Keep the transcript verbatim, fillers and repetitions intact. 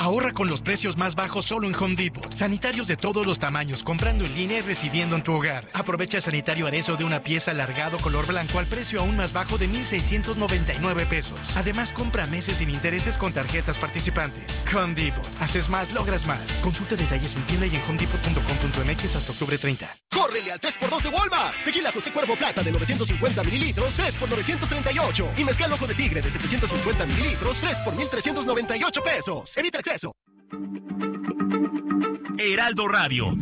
Ahorra con los precios más bajos solo en Home Depot. Sanitarios de todos los tamaños, comprando en línea y recibiendo en tu hogar. Aprovecha sanitario Arezo de una pieza alargado color blanco al precio aún más bajo de mil seiscientos noventa y nueve pesos. Además, compra meses sin intereses con tarjetas participantes. Home Depot. Haces más, logras más. Consulta detalles en tienda y en home depot punto com punto m x hasta octubre treinta. ¡Córrele al tres por dos de Walmart! Tequila José Cuervo Plata de novecientos cincuenta mililitros, tres por novecientos treinta y ocho. Y mezcal Ojo de Tigre de setecientos cincuenta mililitros, tres por mil trescientos noventa y ocho pesos. Evita exceso. Heraldo Radio,